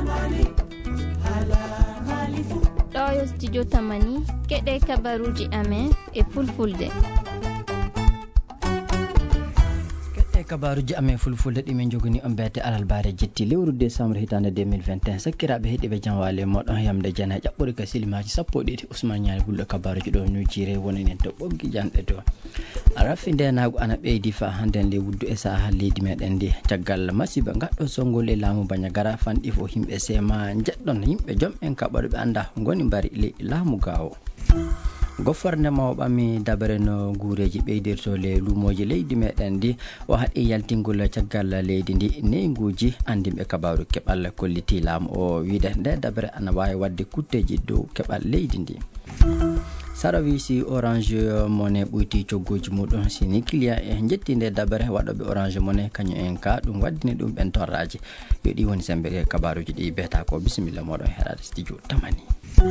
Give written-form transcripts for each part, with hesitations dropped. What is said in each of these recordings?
ɗo yo studio tamani keɗe kabaruji amen e fulfulde. kabaruji amen fulfulde ɗimin jogoni on beete alalbare jetti lewru décembre hitande 2021 sakkiraɓe heeɗiɓe janwale moɗon yamde jana ƴaɓɓude ka silimaji sappo ɗiɗi Ousmane Niani gulɗo kabaruji ɗo nujire woninen to ɓoggi janɗe to rafi ndenago ana ɓeydi fa handen le wuddu e saha leydi meɗen ndi caggal masiba gaɗɗo songol e laamu Bandiagara fanɗi fo himɓe sema jeɗɗon yimɓe joom en kaɓaɗo ɓe anda goni mbari leydi laamu gawo goffarde mawɓami dabere no guureji ɓeydirto le lumoji leydi meɗen ndi o haɗi yaltingol caggal leydi ndi neyguji andimɓe kabaru keɓal kolliti laamu o wiide nde dabere ana wawi wadde kutteji dow keɓal leydi ndi saɗa wisi Orange Money ɓuyti coggoji muɗum sini client e jetti nde dabere waɗoɓe Orange Money kañum en ka ɗum waddini ɗum ɓen torraji yo ɗi woni sembe kabaruji ɗi beta ko bisimilla moɗon heɗade studio tamani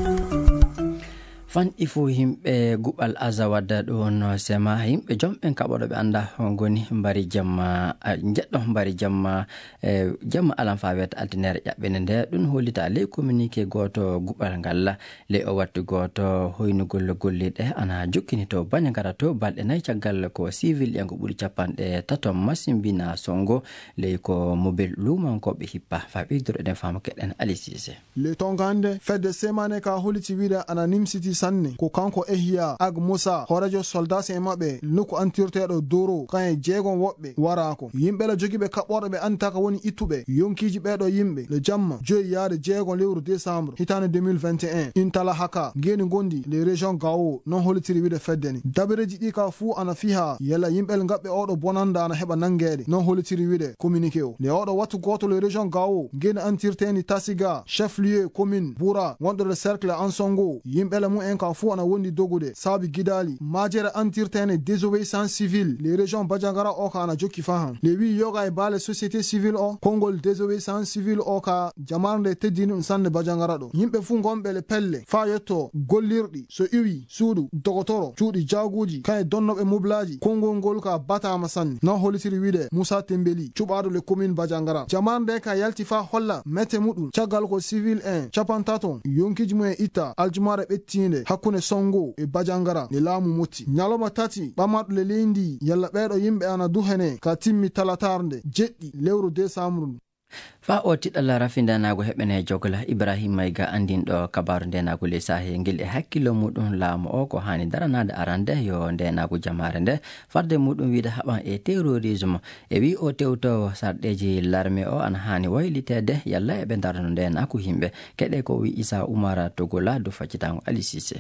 fan ifo himɓe guɓal azawadda ɗon sema yimɓe jomɓen kaɓoɗo ɓe anda goni mbari jamma jeɗɗo mbari jamma jamma alan fa wiyata altinaire ƴaɓɓene nde ɗum hollita ley communiqué goto guɓal ngal ley o wattu goto hoynugol golliɗe ana jokkini to Bandiagara to balɗe nayyi caggal ko civil en ko ɓuuri capanɗe tato masimbina songo ley ko mobile lumankoɓe hippa fa ɓeydoro eɗen fama keɗen Ali Cissé le tongande fedde semane ka holliti wiide ana nimsiti sanne ko kanko ehiya ag Musa horejo soldat en mabɓe nokku antirteɗo doro kanye jeegon woɓɓe warako yimɓe la jogiɓe kaɓɓorɗo ɓe antaka woni ittuɓe yonkiji ɓeɗo yimɓe le jamma 2 yaade jeegon lewru décembre hitande 2021 intala haka geni gondi les régions gawo non hollitiri wiide feddeni dabereji ɗi ka fuu ana fiha yalla yimɓel gaɓɓe oɗo bonanda ana heɓa nanguede non hollitiri wiide communiqué o le oɗo wattu goto le région gawo geni antirteni Tasiga chef lieu commune Boura wonɗo le cercle Ansongo yimɓele mu en ka fu ana wondi dogude saabi gidali majere antirtene désobéissance civile les régions Bandiagara o ka ana jokki fahan le wi yoga e baale société civile o kongol désobéissance civile o ka jamarde teddini ɗum sanne Bandiagara ɗo yimɓe fu gonɓe le pelle fa yetto gollirɗi so iwi suudu dogotoro cuuɗi jaguji kaye donnoɓe moblaji kongol ngol ka batama sanne non hollitiri wiide Moussa Tembeli cuɓaɗo le commune Bandiagara jamarde ka yalti fa holla mette muɗum caggal ko civil en capantaton yonkiji mu e itta aljumare ɓettinde hakkunde Songo e Bandiagara le laamu motti nyaloma tati ɓamaɗo le leydi yalla ɓeɗo yimɓe ana duhene ka timmi talatarde jeɗɗi lewru décembre fa o tiɗalla rafi ndenago heɓene jogla Ibrahima Mayga andinɗo kabaru ndenago le sahe ngel e hakkilo muɗum laamu o ko hani daranade arande yo ndenago jamare nde farde muɗum wiide haɓan e terrorisme e wi o tewto sarɗeji l'armée o ana hani waylitede yalla eɓe darano ndenako yimɓe keɗe ko wi Issa Oumar Togola do faccitango Ali Cissé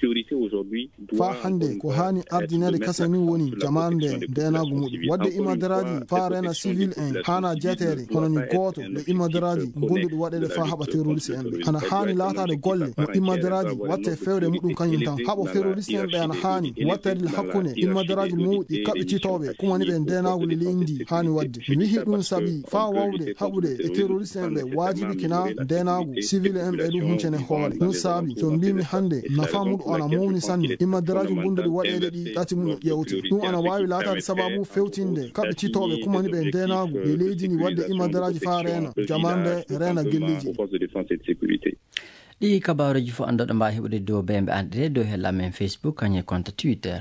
fa hande ko hani ardinede kasani woni jamarde ndenago muɗum wadde imadaraji fa rena civil en hana jetere hono ni goto le imadaraji gonduɗi waɗede fa haɓa terroriste en ɓe ana hani laatade golle no imadaraji watte fewde muɗum kañum tan haɓo terroriste en ɓe ana hani wattede le hakkunde imadaraji mawɗi kaɓɓititoɓe kumani ɓe ndenago le leydi hani wadde mi wihi ɗum saabi fa wawde haɓude e terroriste en ɓe wajibi kina ndenago civil en ɓe ɗum huncene hoore ɗum saabi so mbimi hande nafa muɗum ana mawni sanne imadaraji gonduɗi waɗede ɗi ɗati muɗum ƴewte ɗum ana wawi laatade sababu fewtinde kaɓɓititoɓe kumani ɓe ndenago le leydi ni wadde imadaraji fa rena jamande rena gelleji ɗi kabaruji fo andoɗo mbawi heɓude dow ɓemɓe anɗede dow hella men Facebook kañe compte Twitter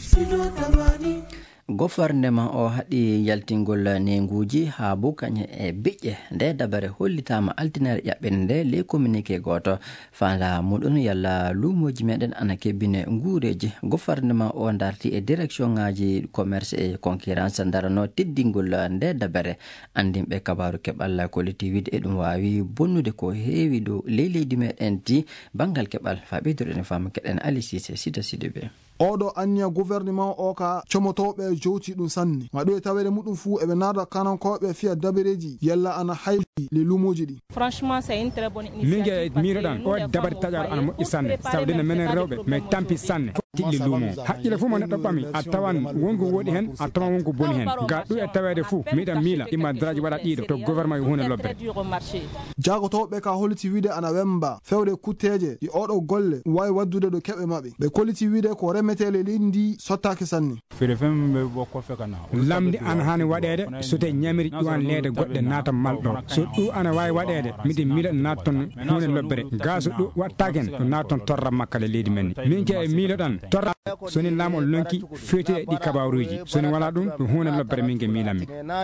goffarndema o haɗi yaltingol nenguji ha bo kañe e biƴƴe nde dabare hollitama altinaire ƴaɓɓene nde le communiqué goto fanda muɗum yalla lumoji meɗen ana kebbine nguureji goffarndema o darti e direction ngaji commerce et concurrence darano teddingol nde dabare andimɓe kabaru keɓal koliti wiide e ɗum wawi bonnude ko heewi dow leydi meɗen ti banggal keɓal fa ɓeydorɗen fama keɗen Ali Cissé Sida Sidibé oɗo anniya gouvernement o ka comotoɓe jowti ɗum sanne waɗo e tawede muɗum fuu eɓe narda kanankoɓe fiya dabareji yalla ana hayli le lumoji ɗi franchement c'est une très bonne initiative minge miroɗan o dabari taƴaɗo ana moƴƴi sanne sawdene menen rewɓe mais tampi sanne tiɗɗi lumo haqqille fuu mo neɗɗo ɓami a tawan wonko woɗi hen a tawan wonko boni hen ga ɗu e tawede fuu miɗan miila imadaraji waɗa ɗiɗo to gouvernement yo hunde lobbe jagotoɓe ka holliti wiide ana wemba fewde kutteje ɗi oɗo golle wawi waddude ɗo keɓe mabɓe ɓe kolliti wiide ko reme metele lindi sottake sanni lamdi an hani waɗede so te ñamiri ƴuwan leede goɗɗe naata malɗo so ɗu ana wawi waɗede midi mila naton hunde lobbere gaso ɗu wattaken to naton torra makkale leydi men min ke milo ɗan torra soni lamol lonki fete ɗi kabaruji soni wala ɗum ɗum hunde lobbere min ke milammi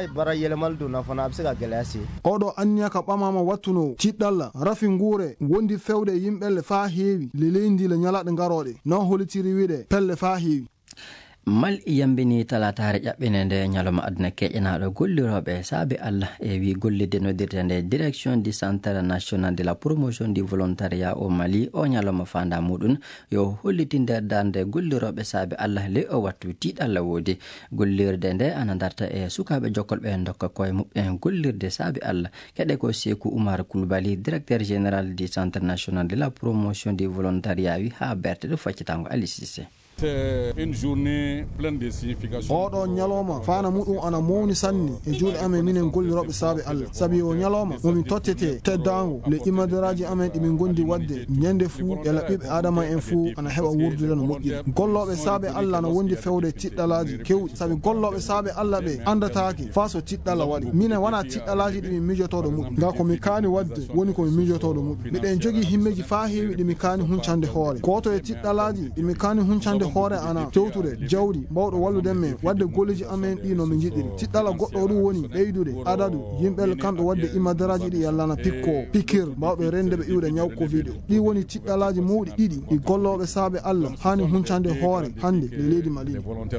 oɗo anniya ka ɓamama wattuno tiɗɗalla rafi nguure wondi fewde yimɓelle fa heewi le leydi le ñalaɗe garoɗe non holitiri wiɗe pelle fa heewi mal yambini talatare ƴaɓɓine nde ñalawma aduna keƴƴanaɗo golliroɓe saabi allah e wi gollidde nodirde nde direction du centre national de la promotion du volontariat au Mali o ñalawma fanda muɗum yo holliti nder darde golliroɓe saabi allah ley o wattu tiiɗalla woodi gollirde nde ana darta e sukaɓe jokkolɓe dokka koye muɓɓen gollirde saabi allah keɗe ko Sekou Oumar Coulibaly directeur général du centre national de la promotion du volontariat wi ha berte ɗo faccitango Ali Cissé. C'est une journée pleine de signification. oɗo ñalawma fana muɗum ana mawni sanni e juuɗe amen minen golliroɓe saabi allah saabi o ñalawma momin tottete teddago le imadaraji amen ɗimin gondi wadde ñande fuu e laɓɓiɓe adama en fuu ana heɓa wurdude no moƴƴiri golloɓe saabi allah ana wondi fewde tiɗɗalaji kewɗi saabi golloɓe saabi allah ɓe andataki fa so tiɗɗala waɗi minen wona tiɗɗalaji ɗimin mijotoɗo muɗum ga komi kaani wadde woni komi mijotoɗo muɗum miɗen jogui himmeji fa heewi ɗimi kaani huncande hoore goto e tiɗɗalaji ɗimi kaani huncande hoore ana tewtude jawdi mbawɗo walluden men wadde golleji amen ɗi no min jiɗɗiri tiɗɗala goɗɗo ɗum woni ɓeydude adadu yimɓel kamɓe wadde imadaraji ɗi yallana pikko pikir mbawɓe rendeɓe iwde ñaw covid ɗi woni tiɗɗalaji mawɗi ɗiɗi ɗi golloɓe saabe allah hani huncande hoore hande le leydi Mali.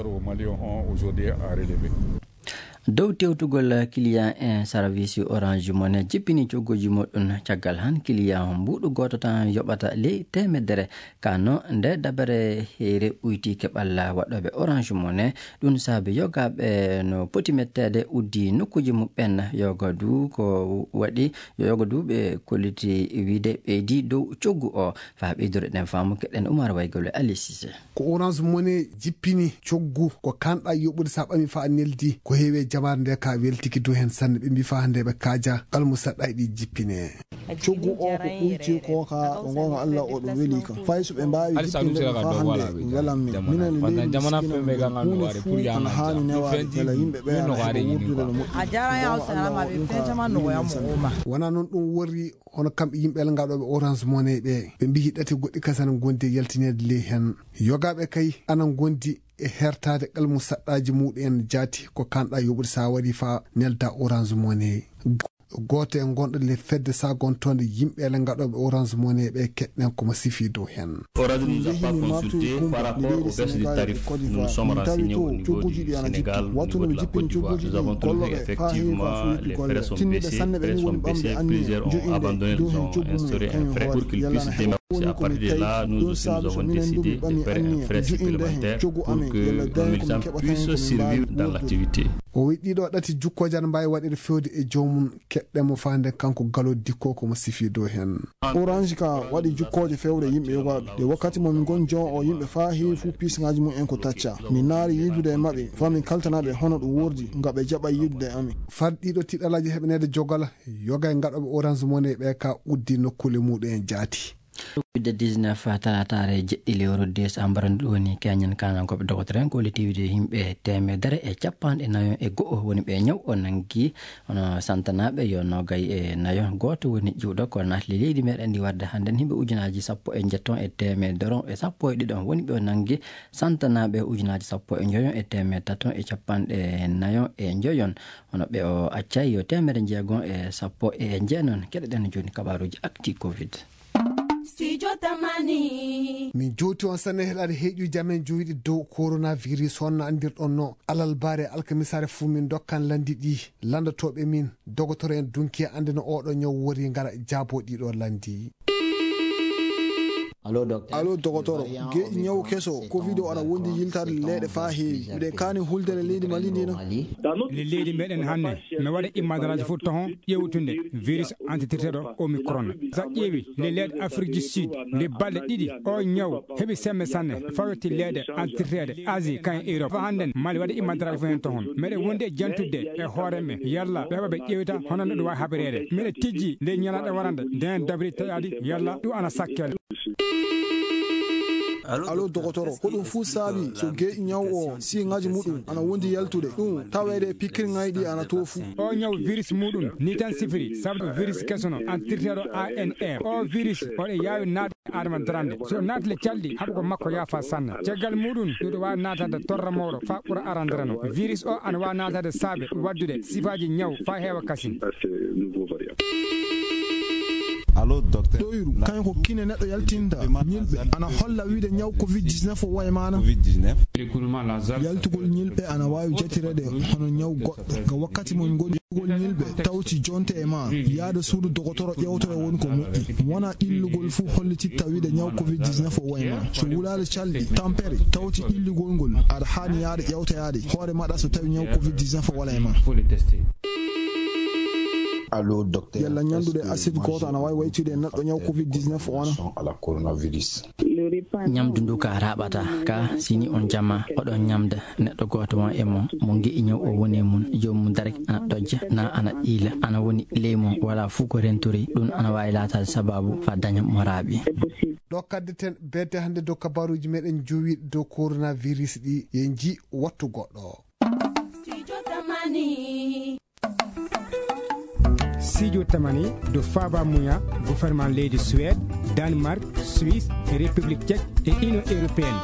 dow tewtugol client en service Orange Money jippini coggoji moɗɗum caggal han client mbuɗo goto tan yoɓata ley temedere kano nde dabere heere uyti keɓal waɗoɓe Orange Money ɗum saabi yogaɓe no poti mettede uddi nokkuji muɓɓen yoga du ko waɗi yoga du ɓe kolliti wiide ɓeydi dow coggu o fa ɓeydore ɗen faamu keɗen Oumar Waygole Ali Cissé. ko Orange Money jippini coggu ko kanɗa yoɓude sa ɓami fa neldi ko heewe jamare nde ka weltiki dow hen sanne ɓe mbi fa hande ɓe kaaja kalmu saɗɗa ɗi jippine coggu o ko ɓuyti ko ka ɗo gonga allah o ɗum weeli ka fay so ɓe mbawi jippinde fa hande welan min minen leydi hunde fuu ana hani newade bela yimɓe ɓe ana heɓa wurdude no moƴƴi wona noon ɗum worri hono kamɓe yimɓel ngaɗoɓe Orange Money ɓe mbi hiɗati goɗɗi kasana gondi yaltinede ley hen yogaɓe kay ana gondi e hertade qalmu saɗɗaji muɗum jaati ko kanɗa yoɓude sa waɗi fa nelda Orange Money goto e gonɗo le fedde sa gontonde yimɓele ngaɗoɓe Orange Money ɓe keɗɗen komo sifi dow hen. Orange nous a pas consulté par rapport aux baisses du tarif. Nous nous sommes renseignés au niveau du Sénégal, au niveau de la Côte d'Ivoire. Nous avons trouvé effectivement les frais sont baissés, plusieurs ont abandonné, ils ont instauré un frais pour qu'ils puissent démarrer. À partir de là, nous aussi nous avons décidé de faire un frais supplémentaire pour que nos militants puissent survivre dans l'activité. o wi ɗiɗo ɗati jukkoje ana mbawi waɗede fewde e jomum keɗɗemo fande kanko galo dikko komo sifi dow hen. Orange ka waɗi jukkoje fewde yimɓe yogaɓe de wakkati momin gon jon o yimɓe fa heewi fu pisgaji mum en ko tacca min naari yidude e mabɓe fa min kaltanaɓe hono ɗum wordi gaɓe jaɓa yidude amin far ɗiɗo tiɗalaji heɓanede jogal yoga e gaɗoɓe Orange Money ɓe ka uddi nokkule muɗum en jaati. COVID-19 talatare jeɗɗi lewru décembre ndu woni keñen kanankoɓe dogotoren kollitiwide yimɓe temedere e capanɗe nayo e go'o woni ɓe ñaw o nangi hono santanaɓe yo nogay e nayo goto woni ƴiwɗo ko natli leydi meɗen ndi wadde hannden himɓe ujunaji sappo e jetton e temedere e sappo e ɗiɗon woni ɓe nangi santanaɓe ujunaji sappo e joyon e temed taton e capanɗe nayo e joyon hono ɓe o accay yo temere jeegon e sappo e jeenon keɗeɗen joni kabaruji acti covid. min joti on sanne heɗade heeƴu jamen joyiɗi dow coronavirus honno andirɗon no alal baare alkamisare fuu min dokkan landi ɗi landotoɓe min dogotoro en dunki ande no oɗo ñaw wori gara jaabo ɗiɗo landi. allo docteur geeƴi ñaw keso covid o aɗa wondi yiltade leyɗe fa heewi miɗen kaani huldere leydi Mali ndi no le leydi meɗen hannde mi waɗa immadaraji fof tohon ƴewtunde virus antiteteɗo omicron sa ƴeewi le leyɗe Afrique du Sud nde balɗe ɗiɗi o ñaw heɓi semme sanne fawetti leyɗe antitete Asie kan Europe fa hannden Mali waɗa immadaraji fof hen tohon meɗen wondi e jantudde e hoore men yalla ɓe heɓa ɓe ƴewita hono no ɗum wawi haɓirede miɗe tijji nde ñalaɗe warande nden dabri tawadi yalla ɗum ana sakkele. alo dogotoro ko ɗum fu saabi so geƴi ñaw o siŋaji muɗum ana wondi yaltude ɗum tawede pikkirŋayɗi ana to fu o ñaw virus muɗum ni tan sifiri sabu virus kesono antirteɗo ANR o virus oɗo yawi naade adama darande so naatile calɗi haɓa ko makko yafa sanna caggal muɗum ɗuɗo wawi natade torra mawɗo fa ɓuura arandirano virus o ana wawi natade saabe waddude sifaji ñaw fa heewa kasin. allo docteur ɗoyru kañ ko kine neɗɗo yaltinta ñilɓe ana holla wiide ñaw covid-19 o waye mana yaltugol ñilɓe ana wawi jatirede hono ñaw goɗɗo ga wakkati mon goni ñilɓe tawti jonte e ma yaade suudu dogotoro ƴewtore woni ko moƴƴi wona ɗillugol fuu hollititta wiide ñaw covid-19 o waye ma so wulade calɗi tampere tawti ɗillugol ngol aɗa hani yaade ƴewtoyade hoore maɗa so tawi ñaw covid-19 o wala e ma. allo docteur yalla ñandude acide goto ana wawi waytude e neɗɗo ñaw covid-19 wana ala coronavirus ñamdu ndu ka raɓata ka sini on jamma oɗon ñamda neɗɗo goto won e mon mo gi'i ñaw o woni mum jomum darek ana ɗojja na ana ƴiila ana woni ley mum wala fuu ko rentori ɗum ana wawi latade sababu fa daña mo raaɓi ɗo kaddeten bedde hande dow kabaruji meɗen jowiɗe dow coronavirus ɗi ye ji wattu goɗɗo Studio Tamani do Faba Mouya, gouvernement leydi Suède, Danemark, Suisse, République tchèque et Union européenne.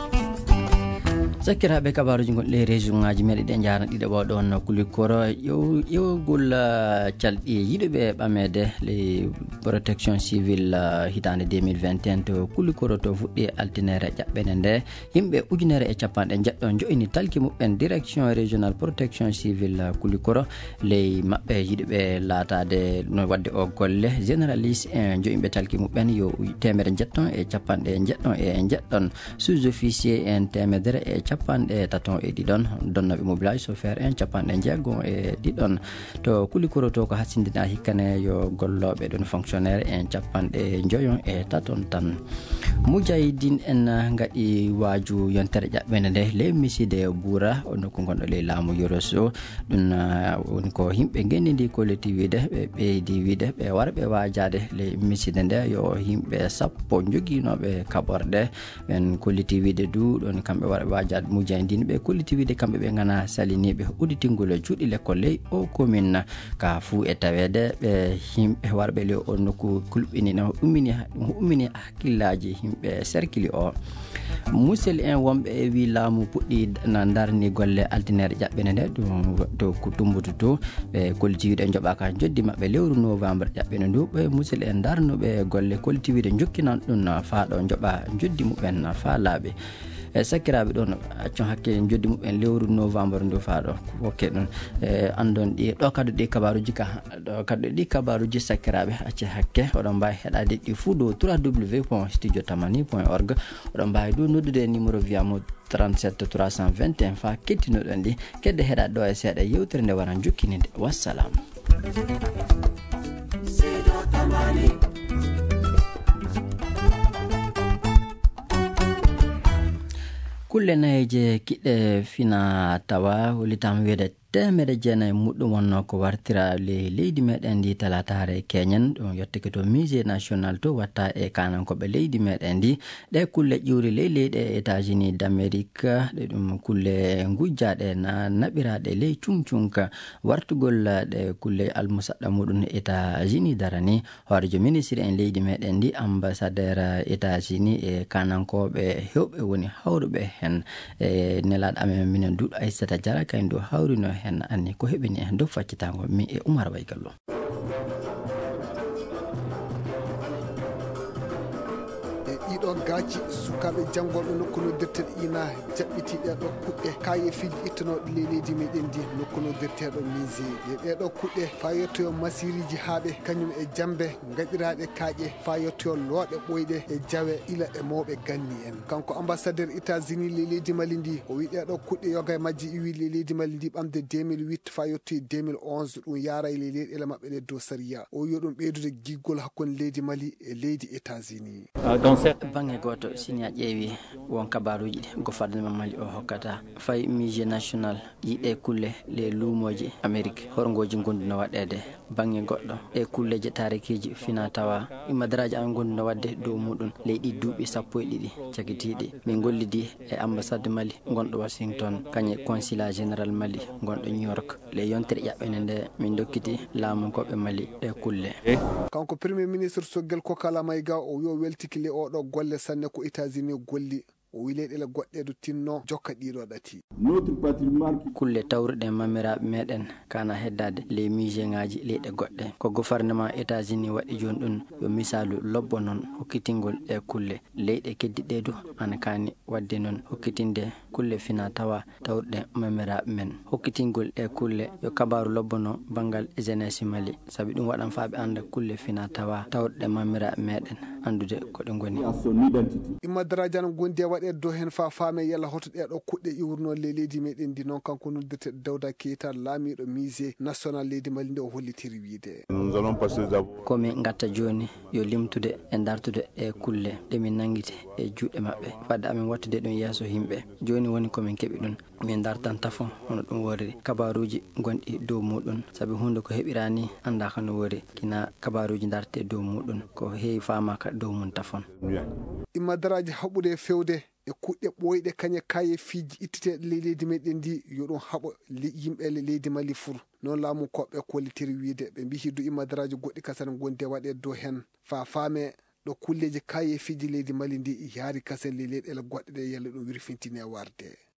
sakkiraɓe kabaruji gonɗe région ngaji meɗe ɗe jarana ɗiɗo ɓawɗon kulikoro ƴewgol calɗi yiɗoɓe ɓamede les protection civile hitande 2021 to kulikoro to fuɗɗi altinere ƴaɓɓene nde yimɓe ujunere e capanɗe jeɗɗo joyini talki muɓɓen direction régional protection civile kulikoro ley maɓɓe yiɗoɓe latade no wadde o golle généraliste en joyimɓe talki muɓɓen yo temere jeɗɗon e capanɗe jeɗɗon e jeɗɗon sous officier en temedere e capanɗe taton e ɗiɗon donnoɓe mobilage chauffeur en capanɗe jeegom e ɗiɗon to kulikoro to ko hasindina hikkane yo golloɓe ɗon fonctionnaire en capanɗe joyon e taton tan moujahidine en gaɗi waaju yontere ƴaɓɓene nde ley miside buura o nokku gonɗo ley laamu yoroso ɗum woni ko yimɓe gendidi kolleti wiide ɓe ɓeydi wiide ɓe wara ɓe waajade ley miside nde yo yimɓe sappo joguinoɓe kaɓorɗe ɓen kolleti wiide du ɗon kamɓe wara ɓe waajade moujahidine ɓe kolliti wiide kamɓe ɓe gana saliniɓe uditingol juuɗi l'école ley o commune ka fuu e tawede ɓe yimɓe warɓe ley o nokku kulɓinina ummini hakkillaji yimɓe cercle o musel en wonɓe e wi laamu puɗɗi na darni golle altinere ƴaɓɓene nde ɗum to ko tumbutu to ɓe kolliti wiide joɓaka joddi mabɓe lewru novembre ƴaɓɓene ndu ɓe musel en darnuɓe golle kolliti wiide jokkinan ɗum faaɗo joɓa joddi muɓen fa laaɓe e sakkiraɓe ɗon accon hakke joddi muɓen lewru novembre ndu faaɗo hokke ɗum andon ɗi ɗo kadu ɗi kabaruji ka ɗo kadu ɗi kabaruji sakkiraɓe acce hakke oɗon mbawi heɗade ɗi fuu dow www.studiotamani.org oɗon mbawi dow noddude numéro wiyamo 37 321 fa kettinoɗon ɗi kedde heɗade ɗo e seeɗa yewtere nde waran jokkininde wassalam. kulle nayeje kiɗɗe fina tawa holitama wiide temere jeenayi muɗɗum wonno ko wartira leydi meɗen ndi talatare keñen ɗum yetteke to musée national to watta e kanankoɓe leydi meɗen ndi ɗe kulle ƴiwri ley leyɗe états-unis d' amérique ɗe ɗum kulle gujjaɗe naɓiraɗe ley cuncunka wartugol ɗe kulle almusaɗɗa muɗum états-unis darani hoorejo ministre en leydi meɗen ndi ambassadeur états-unis e kanankoɓe hewɓe woni hawruɓe hen e nelaɗo amen minen duuɗo aissata diara kayen dow hawrino hen anni ko heɓini en dow faccitango mi e Oumar Baygallo. ɗiɗo gaji sukaɓe janggoɓe nokku noddirteɗo ina jaɓɓitiɗe ɗo kuɗɗe kaye fiji ittanoɗe leydi meɗen ndi nokku noddirteɗo musée e ɗeɗo kuɗɗe fa yettoyo masiriji haaɓe kañum e jambe gaɗiraɗe kaaƴe fa yettoyo looɗe ɓoyɗe e jawe ila e mawɓe ganni en kanko ambassadeur états-unis leydi mali ndi o wi ɗeɗo kuɗɗe yoga e majji iwi leydi mali ndi ɓamde 2008 fa yettoyi 2011 ɗum yaara e leyɗele mabɓe ɗe dow saria o wi ɗum ɓeydude giggol hakkude leydi mali e leydi états-unis bange goto sinia ƴeewi won kabaruji ɗi gouvernement mali o hokkata fay musée national yiɗe kulle le luumoji amérique horgoji gonduno waɗede bange goɗɗo e kulleje tarikiji fina tawa imadaraji an gonduno wadde dow muɗum leydi duuɓi 12 cagitiɗi min gollidi e ambassade mali gonɗo washington kañe consulat général mali gonɗo new york le yontere ƴaɓɓene nde min dokkiti laamukoɓe mali e kulle. kanko premier ministre Soguel Kokala Mayiga o wi o weltikile oɗo golle sanne ko États-Unis golli o wi leyɗele goɗɗe do tinno jokka ɗiɗo ɗati kulle tawruɗe mamiraɓe meɗen kana heddade les musée ngaji leyɗe goɗɗe ko gouvernement États-Unis waɗi joni ɗum yo misalu lobbo noon hokkitingol e kulle leyɗe keddiɗe du ana kani wadde noon hokkitinde kulle fina tawa tawruɗe mamiraɓe men hokkitingol e kulle yo kabaru lobbono bangal jeunesse mali sabi ɗum waɗan faaɓe anda kulle fina tawa tawruɗe mamiraɓe meɗen andude koɗe goni. Imma Daradiane gondi waɗe do hen fa faame yalla hoto ɗeɗo kuɗɗe iwrno le leydi meɗen ndi noon kanko noddete Dawda Keita laamiɗo musée national leydi Mali nde o hollitiri wiide komin gatta joni yo limtude e dartude e kulle ɗemin nanguite e juuɗe mabɓe fadde amin wattude ɗum yeeso yimɓe joni woni komin keeɓi ɗum min dartan tafo hono ɗum woriri kabaruji gonɗi dow muɗum saabi hunde ko heɓirani andaka no wori kina kabaruji darte dow muɗum ko heewi famaka dow mum tafon. Imma Daraji haɓude fewde e kuɗɗe ɓoyɗe kañe kaye fiji ittiteɗe leydi meɗen ndi yo ɗum haɓo yimɓe leydi Mali fur noon laamu koɓɓe kollitiri wiide ɓe mbi hiddu Imma Daraji goɗɗi kasen gonde waɗe dow hen fa faame ɗo kulleji kaye fiji leydi Mali ndi yaari kasen leyɗele goɗɗe ɗe yalla ɗum wirfintine warde.